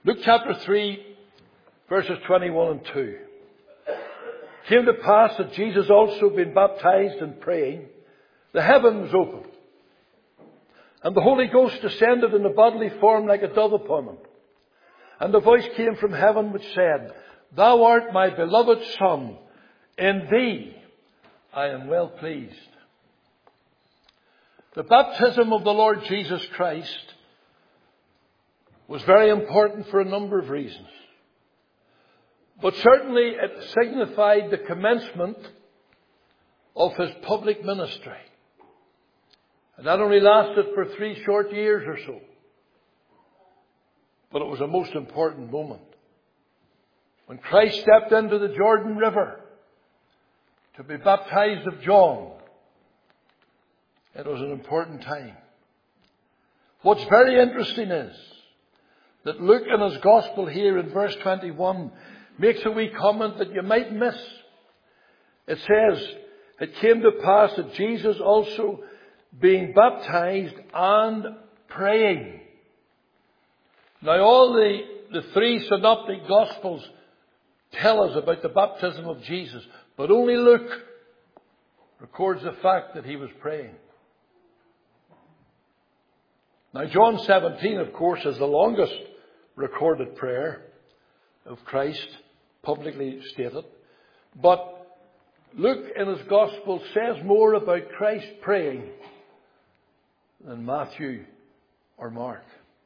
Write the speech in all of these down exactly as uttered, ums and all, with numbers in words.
Luke chapter three, verses twenty-one and two. It came to pass that Jesus also being baptized and praying, the heaven was opened, and the Holy Ghost descended in a bodily form like a dove upon him. And a voice came from heaven which said, Thou art my beloved Son, in thee I am well pleased. The baptism of the Lord Jesus Christ was very important for a number of reasons. But certainly it signified the commencement of his public ministry. And that only lasted for three short years or so. But it was a most important moment. When Christ stepped into the Jordan River to be baptized of John, it was an important time. What's very interesting is that Luke in his Gospel here in verse twenty-one makes a wee comment that you might miss. It says, It came to pass that Jesus also being baptized and praying. Now all the, the three synoptic Gospels tell us about the baptism of Jesus, but only Luke records the fact that he was praying. Now John seventeen, of course, is the longest recorded prayer of Christ, publicly stated. But Luke in his Gospel says more about Christ praying than Matthew or Mark.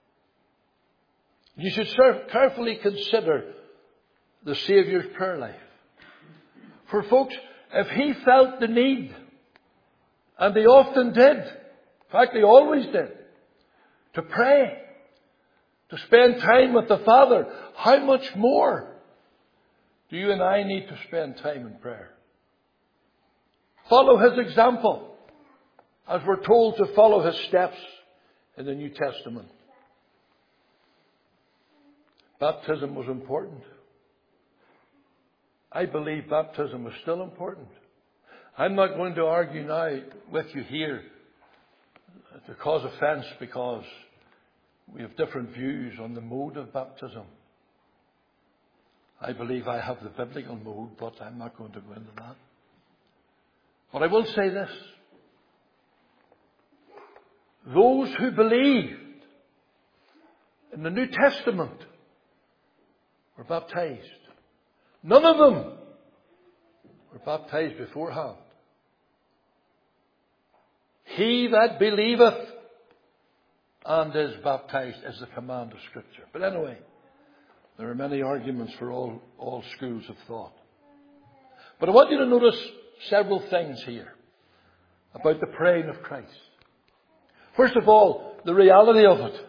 You should carefully consider the Saviour's prayer life. For folks, if he felt the need, and he often did, in fact he always did, to pray, to spend time with the Father, how much more do you and I need to spend time in prayer? Follow his example, as we're told to follow his steps in the New Testament. Baptism was important. I believe baptism is still important. I'm not going to argue now with you here to cause offence because we have different views on the mode of baptism. I believe I have the biblical mode, but I'm not going to go into that. But I will say this. Those who believed in the New Testament were baptized. None of them were baptized beforehand. He that believeth and is baptized is the command of Scripture. But anyway, there are many arguments for all, all schools of thought. But I want you to notice several things here about the praying of Christ. First of all, the reality of it.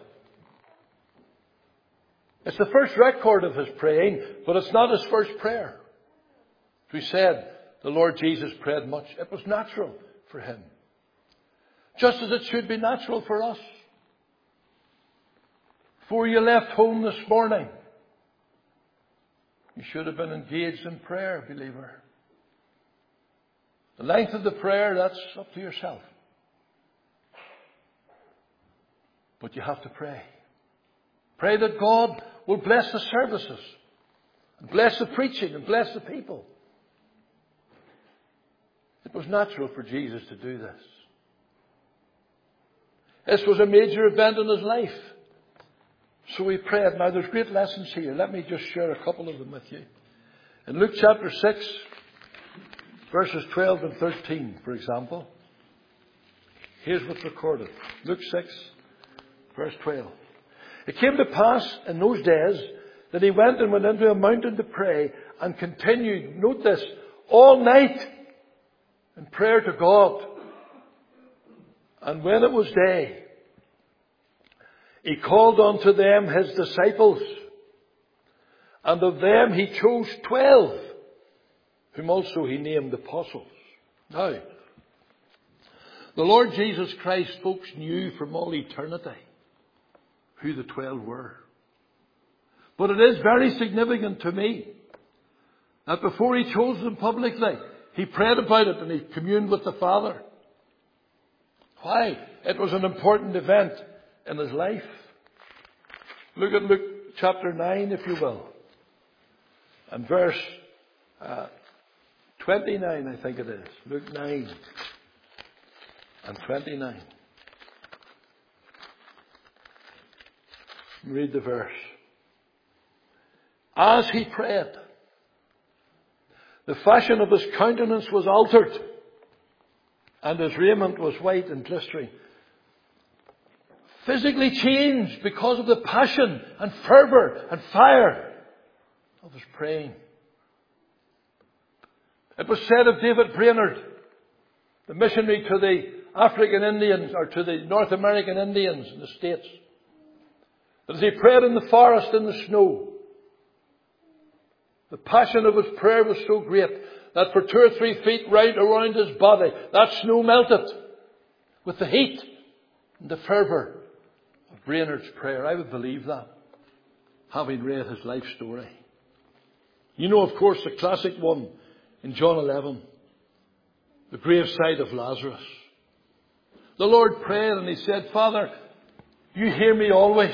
It's the first record of his praying, but it's not his first prayer. As we said, the Lord Jesus prayed much. It was natural for him. Just as it should be natural for us. Before you left home this morning, you should have been engaged in prayer, believer. The length of the prayer, that's up to yourself. But you have to pray. Pray that God will bless the services, and bless the preaching, and bless the people. It was natural for Jesus to do this. This was a major event in his life. So he prayed. Now there's great lessons here. Let me just share a couple of them with you. In Luke chapter six, verses twelve and thirteen, for example. Here's what's recorded. Luke six, verse twelve. It came to pass in those days that he went and went into a mountain to pray and continued, note this, all night in prayer to God. And when it was day, he called unto them his disciples, and of them he chose twelve, whom also he named apostles. Now, the Lord Jesus Christ, folks, knew from all eternity who the twelve were. But it is very significant to me that before he chose them publicly, he prayed about it and he communed with the Father. Why? It was an important event in his life. Look at Luke chapter nine, if you will. And verse uh, twenty-nine, I think it is. Luke nine and twenty-nine. Read the verse. As he prayed, the fashion of his countenance was altered, and his raiment was white and glistering. Physically changed because of the passion and fervour and fire of his praying. It was said of David Brainerd, the missionary to the African Indians, or to the North American Indians in the States, that as he prayed in the forest in the snow, the passion of his prayer was so great that for two or three feet right around his body, that snow melted with the heat and the fervour of Brainerd's prayer. I would believe that, having read his life story. You know, of course, the classic one in John eleven, the graveside of Lazarus. The Lord prayed and he said, Father, you hear me always.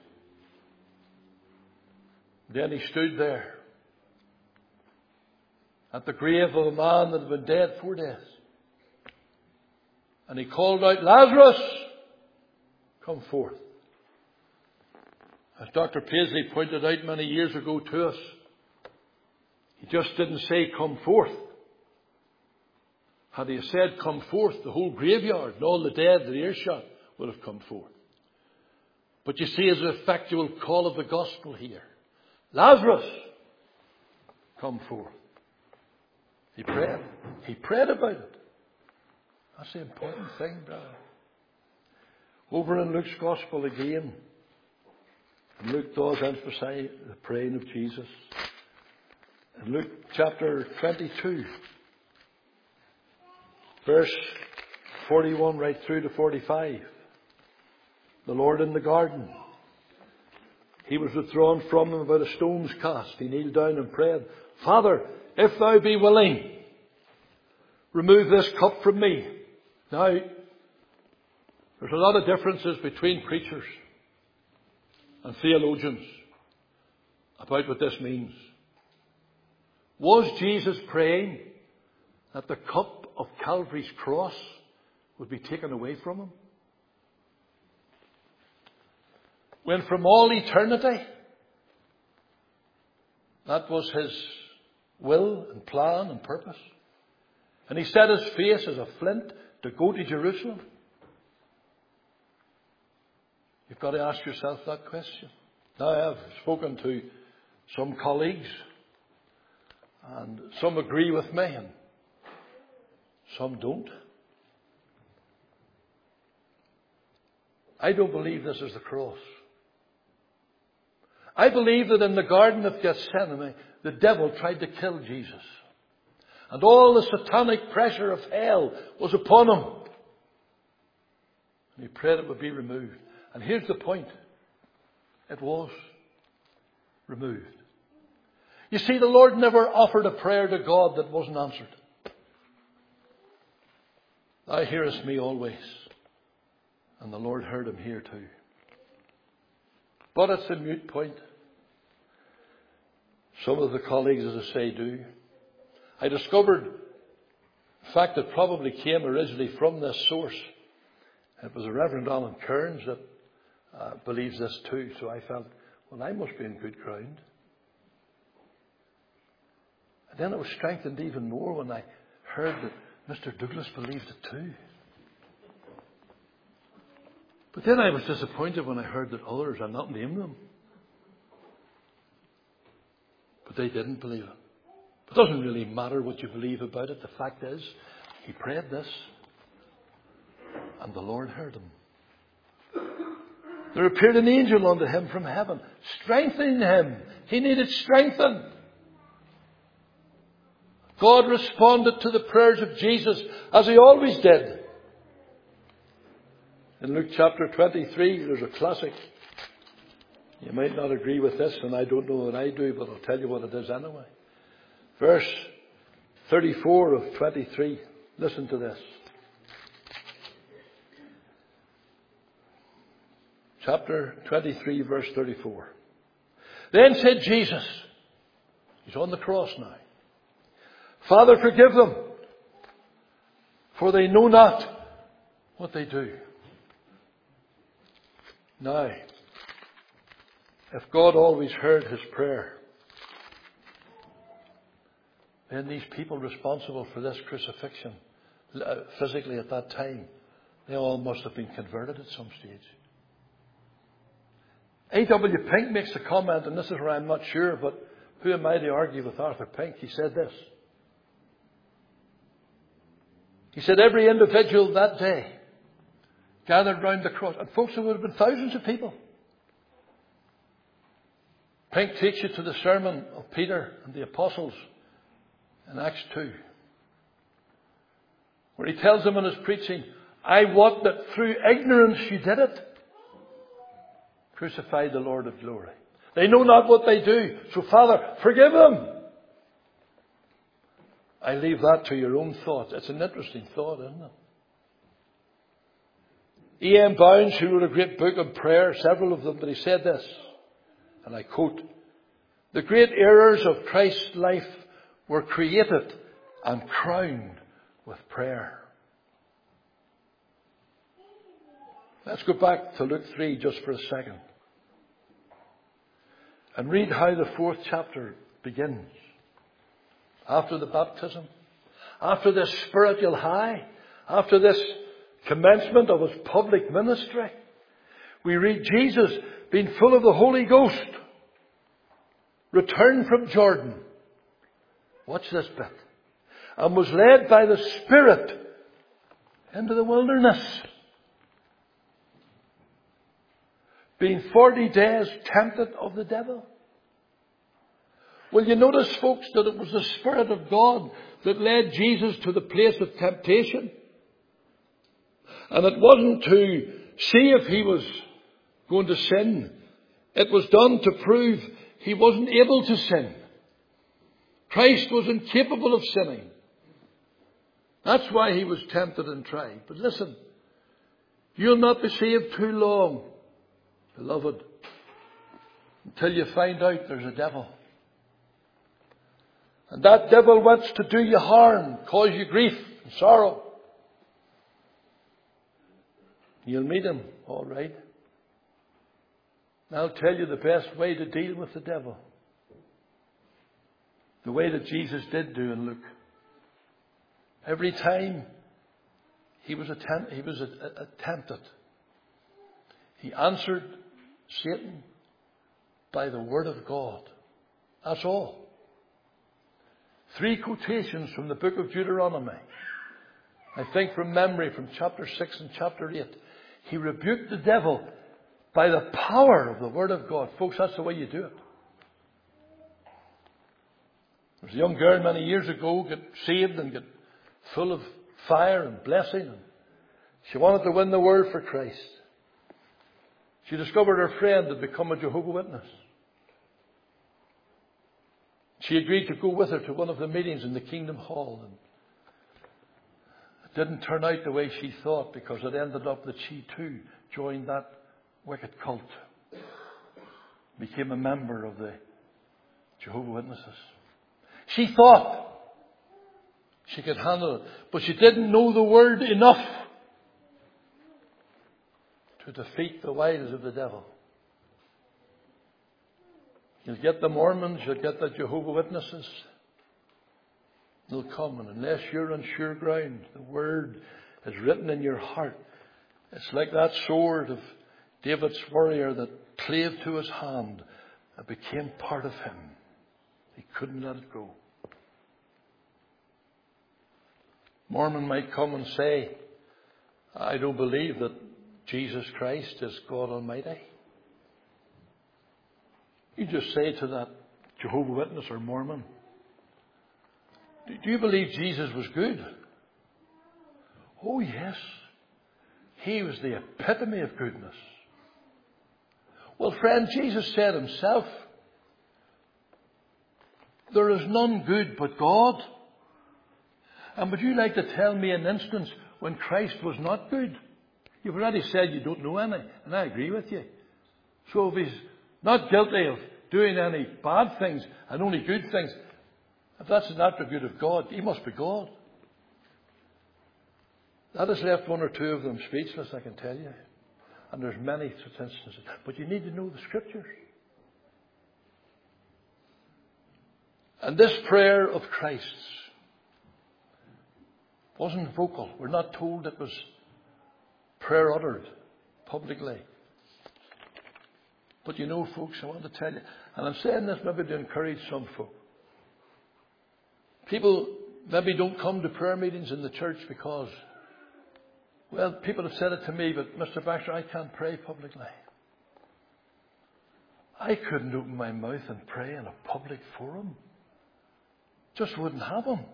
Then he stood there at the grave of a man that had been dead four days. And he called out, Lazarus, come forth. As Doctor Paisley pointed out many years ago to us, he just didn't say, come forth. Had he said, come forth, the whole graveyard and all the dead, the earshot, would have come forth. But you see, as an effectual call of the gospel here, Lazarus, come forth. He prayed. He prayed about it. That's the important thing, brother. Over in Luke's Gospel again, Luke does emphasize the praying of Jesus. In Luke chapter twenty-two, verse forty-one right through to forty-five, the Lord in the garden. He was withdrawn from him about a stone's cast. He kneeled down and prayed, Father, if thou be willing, remove this cup from me. Now, there's a lot of differences between preachers and theologians about what this means. Was Jesus praying that the cup of Calvary's cross would be taken away from him? When from all eternity, that was his will and plan and purpose. And he set his face as a flint to go to Jerusalem. You've got to ask yourself that question. Now, I've spoken to some colleagues, and some agree with me and some don't. I don't believe this is the cross. I believe that in the Garden of Gethsemane, the devil tried to kill Jesus. And all the satanic pressure of hell was upon him. And he prayed it would be removed. And here's the point. It was removed. You see, the Lord never offered a prayer to God that wasn't answered. Thou hearest me always. And the Lord heard him here too. But it's a moot point. Some of the colleagues, as I say, do. I discovered, in fact, it probably came originally from this source. It was a Reverend Alan Kearns that uh, believes this too. So I felt, well, I must be in good ground. And then it was strengthened even more when I heard that Mister Douglas believed it too. But then I was disappointed when I heard that others, I'll not name them, but they didn't believe it. It doesn't really matter what you believe about it. The fact is, he prayed this, and the Lord heard him. There appeared an angel unto him from heaven, strengthening him. He needed strengthening. God responded to the prayers of Jesus as he always did. In Luke chapter twenty-three, there's a classic. You might not agree with this, and I don't know that I do, but I'll tell you what it is anyway. Verse thirty-four of twenty-three. Listen to this. Chapter twenty-three, verse thirty-four. Then said Jesus, he's on the cross now, Father, forgive them, for they know not what they do. Now, if God always heard his prayer, then these people responsible for this crucifixion, physically at that time, they all must have been converted at some stage. A W Pink makes a comment, and this is where I'm not sure, but who am I to argue with Arthur Pink? He said this. He said every individual that day gathered round the cross, and folks, there would have been thousands of people. Pink takes you to the sermon of Peter and the apostles in Acts two, where he tells them in his preaching, I wot that through ignorance you did it. Crucified the Lord of glory. They know not what they do. So Father, forgive them. I leave that to your own thoughts. It's an interesting thought, isn't it? E M Bounds, who wrote a great book on prayer, several of them, but he said this, and I quote, the great errors of Christ's life were created and crowned with prayer. Let's go back to Luke three just for a second and read how the fourth chapter begins. After the baptism, after this spiritual high, after this commencement of his public ministry, we read Jesus being full of the Holy Ghost, returned from Jordan. Watch this bit. And was led by the Spirit into the wilderness, being forty days tempted of the devil. Well, you notice, folks, that it was the Spirit of God that led Jesus to the place of temptation. And it wasn't to see if he was going to sin. It was done to prove he wasn't able to sin. Christ was incapable of sinning. That's why he was tempted and tried. But listen, you'll not be saved too long, beloved, until you find out there's a devil. And that devil wants to do you harm, cause you grief and sorrow. You'll meet him, all right. And I'll tell you the best way to deal with the devil. The way that Jesus did do in Luke. Every time he was, attempt, he was attempted, he answered Satan by the Word of God. That's all. Three quotations from the book of Deuteronomy. I think from memory from chapter six and chapter eight. He rebuked the devil by the power of the Word of God. Folks, that's the way you do it. There was a young girl many years ago got saved and got full of fire and blessing. And she wanted to win the world for Christ. She discovered her friend had become a Jehovah's Witness. She agreed to go with her to one of the meetings in the Kingdom Hall. And it didn't turn out the way she thought, because it ended up that she too joined that wicked cult. Became a member of the Jehovah's Witnesses. She thought she could handle it, but she didn't know the Word enough to defeat the wiles of the devil. You'll get the Mormons, you'll get the Jehovah's Witnesses. They'll come, and unless you're on sure ground, the Word is written in your heart. It's like that sword of David's warrior that clave to his hand and became part of him. He couldn't let it go. Mormon might come and say, I don't believe that Jesus Christ is God Almighty. You just say to that Jehovah's Witness or Mormon, do you believe Jesus was good? Oh yes. He was the epitome of goodness. Well, friend, Jesus said himself, there is none good but God. And would you like to tell me an instance when Christ was not good? You've already said you don't know any, and I agree with you. So if he's not guilty of doing any bad things and only good things, if that's an attribute of God, He must be God. That has left one or two of them speechless, I can tell you. And there's many such instances. But you need to know the Scriptures. And this prayer of Christ's wasn't vocal. We're not told it was prayer uttered publicly. But you know, folks, I want to tell you, and I'm saying this maybe to encourage some folk. People maybe don't come to prayer meetings in the church because, well, people have said it to me, but Mister Baxter, I can't pray publicly. I couldn't open my mouth and pray in a public forum. Just wouldn't have them.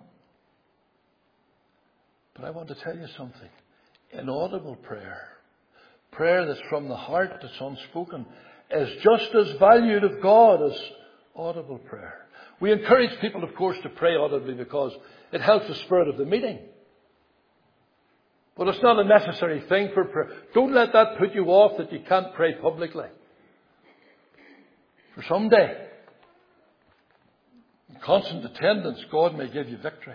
But I want to tell you something. Inaudible prayer, prayer that's from the heart, that's unspoken, is just as valued of God as audible prayer. We encourage people, of course, to pray audibly because it helps the spirit of the meeting. But it's not a necessary thing for prayer. Don't let that put you off that you can't pray publicly. For someday, in constant attendance, God may give you victory.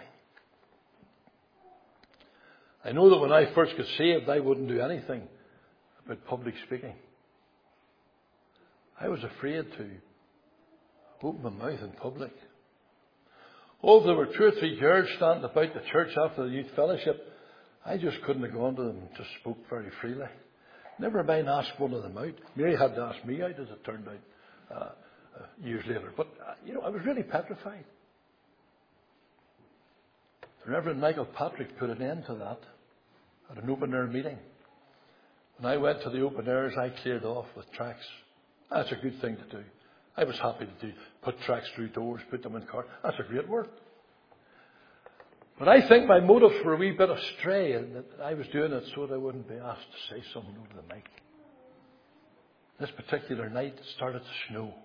I know that when I first got saved, I wouldn't do anything about public speaking. I was afraid to open my mouth in public. Oh, there were two or three girls standing about the church after the youth fellowship. I just couldn't have gone to them and just spoke very freely. Never mind asked one of them out. Mary had to ask me out, as it turned out, uh, uh, years later. But, uh, you know, I was really petrified. The Reverend Michael Patrick put an end to that at an open-air meeting. When I went to the open airs, I cleared off with tracts. That's a good thing to do. I was happy to do, put tracts through doors, put them in cars. That's a great work. But I think my motives were a wee bit astray, and that I was doing it so that I wouldn't be asked to say something over the mic. This particular night, it started to snow.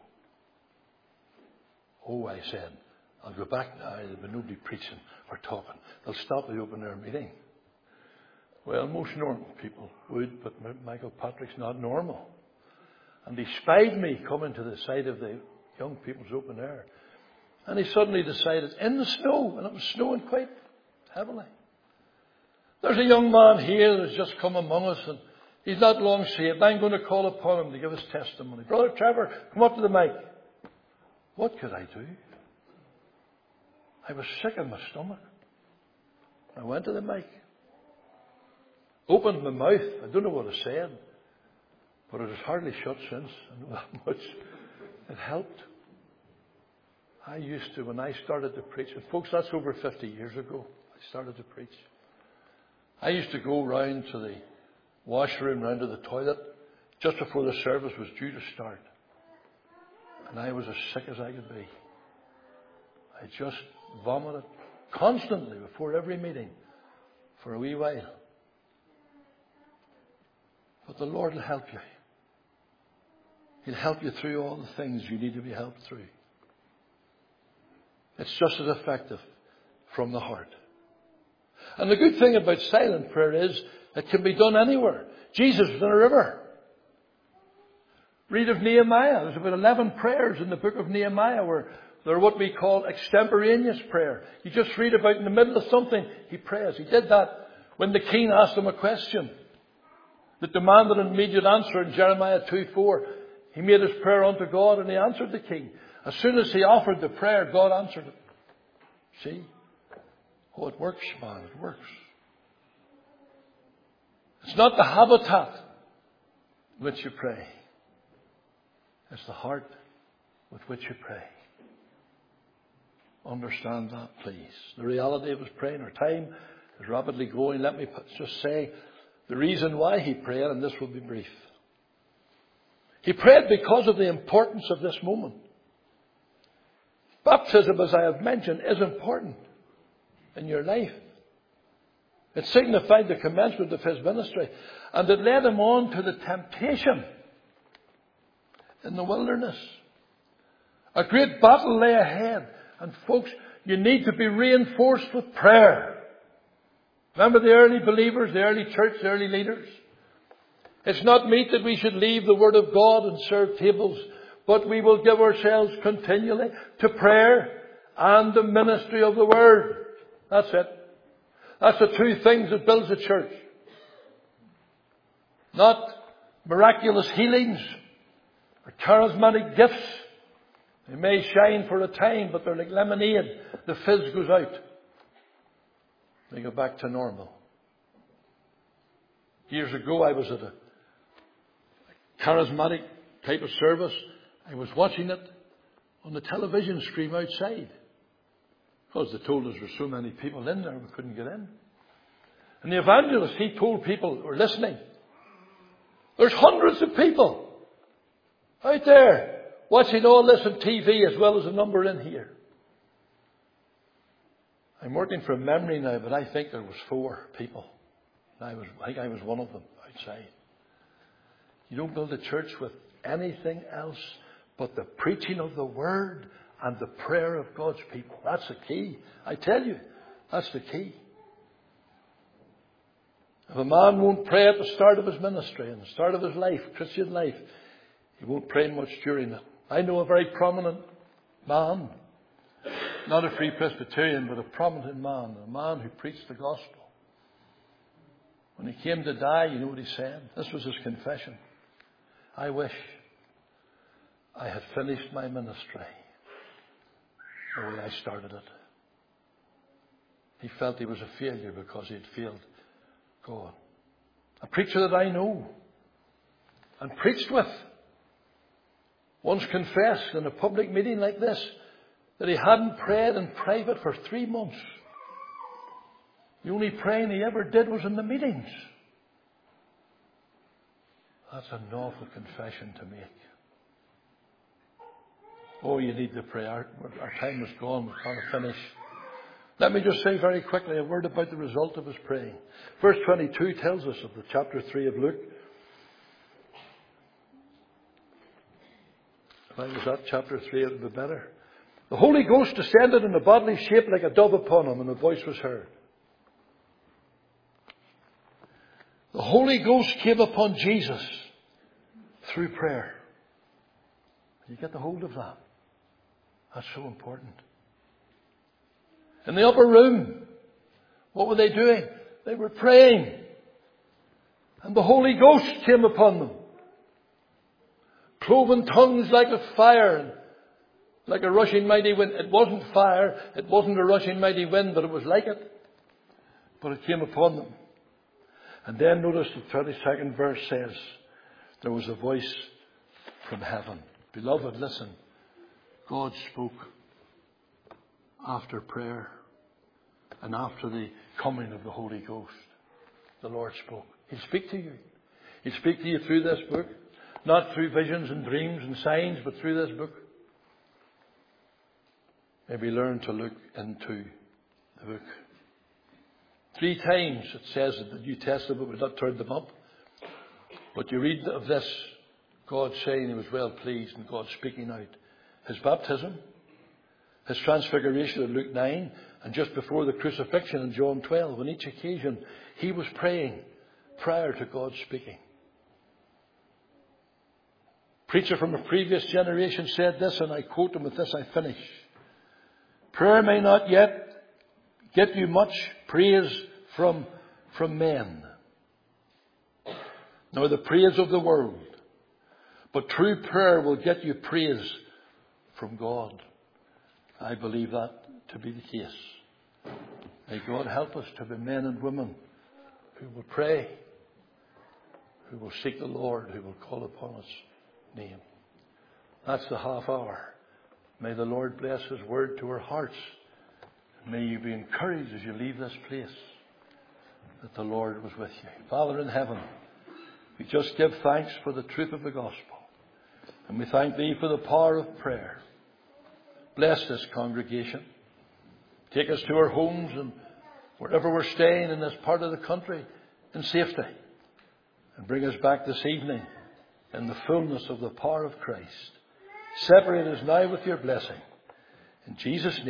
Oh, I said, I'll go back now. There'll be nobody preaching or talking. They'll stop the open-air meeting. Well, most normal people would, but Michael Patrick's not normal. And he spied me coming to the side of the young people's open air. And he suddenly decided, in the snow, and it was snowing quite heavily. There's a young man here that's just come among us, and he's not long saved. I'm going to call upon him to give his testimony. Brother Trevor, come up to the mic. What could I do? I was sick in my stomach. I went to the mic. Opened my mouth. I don't know what I said. But it has hardly shut since. I know that much. It helped. I used to, when I started to preach, and folks, that's over fifty years ago, I started to preach. I used to go round to the washroom, round to the toilet, just before the service was due to start. And I was as sick as I could be. I just vomited constantly before every meeting for a wee while. But the Lord will help you. He'll help you through all the things you need to be helped through. It's just as effective from the heart. And the good thing about silent prayer is it can be done anywhere. Jesus was in a river. Read of Nehemiah. There's about eleven prayers in the book of Nehemiah where they're what we call extemporaneous prayer. You just read about in the middle of something, he prays. He did that when the king asked him a question that demanded an immediate answer in Jeremiah two four. He made his prayer unto God and he answered the king. As soon as he offered the prayer, God answered it. See? Oh, it works, man. It works. It's not the habitat in which you pray. It's the heart with which you pray. Understand that, please. The reality of his praying, our time is rapidly going. Let me just say the reason why he prayed, and this will be brief. He prayed because of the importance of this moment. Baptism, as I have mentioned, is important in your life. It signified the commencement of his ministry, and it led him on to the temptation in the wilderness. A great battle lay ahead, and folks, you need to be reinforced with prayer. Remember the early believers, the early church, the early leaders? It's not meet that we should leave the Word of God and serve tables, but we will give ourselves continually to prayer and the ministry of the Word. That's it. That's the two things that builds a church. Not miraculous healings or charismatic gifts. They may shine for a time, but they're like lemonade. The fizz goes out. They go back to normal. Years ago, I was at a charismatic type of service. I was watching it on the television screen outside. Because they told us there were so many people in there, we couldn't get in. And the evangelist, he told people who were listening, there's hundreds of people out there watching all this on T V as well as a number in here. I'm working from memory now, but I think there was four people. I was, I think I was one of them outside. You don't build a church with anything else but the preaching of the Word and the prayer of God's people. That's the key. I tell you, that's the key. If a man won't pray at the start of his ministry and the start of his life, Christian life, he won't pray much during it. I know a very prominent man, not a Free Presbyterian, but a prominent man, a man who preached the gospel. When he came to die, you know what he said? This was his confession. I wish I had finished my ministry the way I started it. He felt he was a failure because he had failed God. A preacher that I know and preached with once confessed in a public meeting like this that he hadn't prayed in private for three months. The only praying he ever did was in the meetings. That's an awful confession to make. Oh, you need to pray. Our, our time is gone. We're trying to finish. Let me just say very quickly a word about the result of his praying. Verse twenty-two tells us of the chapter three of Luke. If I was at chapter three, it would be better. The Holy Ghost descended in a bodily shape like a dove upon him, and a voice was heard. The Holy Ghost came upon Jesus through prayer. You get the hold of that. That's so important. In the upper room, what were they doing? They were praying. And the Holy Ghost came upon them. Cloven tongues like a fire, like a rushing mighty wind. It wasn't fire, it wasn't a rushing mighty wind, but it was like it. But it came upon them. And then notice the twenty-second verse says, there was a voice from heaven. Beloved, listen. God spoke after prayer and after the coming of the Holy Ghost. The Lord spoke. He'll speak to you. He'll speak to you through this book. Not through visions and dreams and signs, but through this book. Maybe learn to look into the book. Three times it says that the New Testament would not turn them up. But you read of this, God saying he was well pleased and God speaking out. His baptism, his transfiguration in Luke nine, and just before the crucifixion in John twelve. On each occasion, he was praying prior to God speaking. Preacher from a previous generation said this, and I quote him, with this I finish. Prayer may not yet get you much praise from, from men, nor the praise of the world. But true prayer will get you praise from God. I believe that to be the case. May God help us to be men and women who will pray, who will seek the Lord, who will call upon His name. That's the half hour. May the Lord bless His word to our hearts. May you be encouraged as you leave this place that the Lord was with you. Father in heaven, we just give thanks for the truth of the gospel. And we thank Thee for the power of prayer. Bless this congregation. Take us to our homes and wherever we're staying in this part of the country in safety. And bring us back this evening in the fullness of the power of Christ. Separate us now with Your blessing. In Jesus' name.